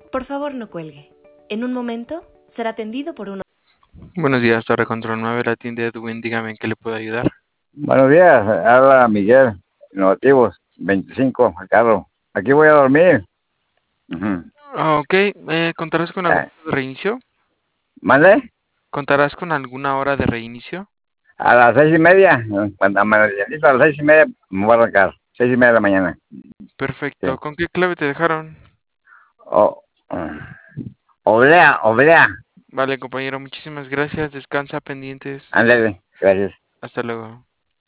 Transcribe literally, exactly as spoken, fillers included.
Por favor, no cuelgue. En un momento será atendido por uno. Buenos días, Torre Control nueve, la tienda de Edwin. Dígame en qué le puedo ayudar. Buenos días, habla Miguel, Innovativos, veinticinco, carro. Aquí voy a dormir. Ujú. Ah, ok, eh, ¿contarás con alguna Eh, hora de reinicio? ¿Mande? ¿Contarás con alguna hora de reinicio? A las seis y media, cuando amanecito a las seis y media me voy a arrancar. Seis y media de la mañana. Perfecto, Sí. ¿con qué clave te dejaron? O, oblea, oblea. Vale, compañero, muchísimas gracias. Descansa pendientes. Ándale, gracias. Hasta luego.